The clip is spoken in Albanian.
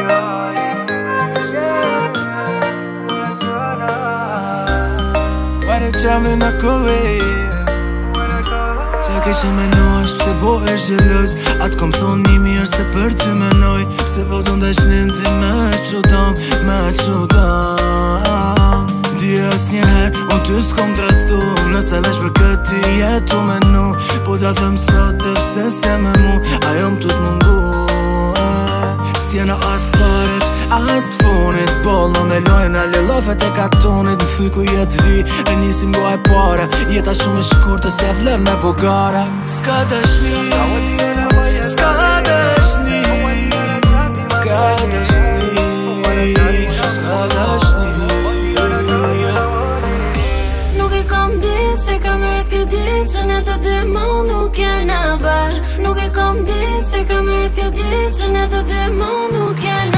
Pare qame në këve Qa ke që menosh se po e zheloj Atë kom thonë një mirë se për ty menoj Se po të ndashnin ti me qudam Dje as njëher, unë ty s'kom të rëthu Nëse veç për këti jetu menu Po da thëm sot e pse se me mu Ajo më tut mungu S'jena as t'paret, as t'fonit Pollo me lojnë a lilofet e katonit Në thy ku jet vi, e nisim go e para Jeta shumë e shkurtë, se vler me bogara S'ka dashni, s'ka dashni S'ka dashni, s'ka dashni Nuk I kam dit se kam rrët kjo dit Që ne të dy mo nuk jena bashk Nuk I kam dit se kam rrët kjo dit Që ne të dy mo nuk jena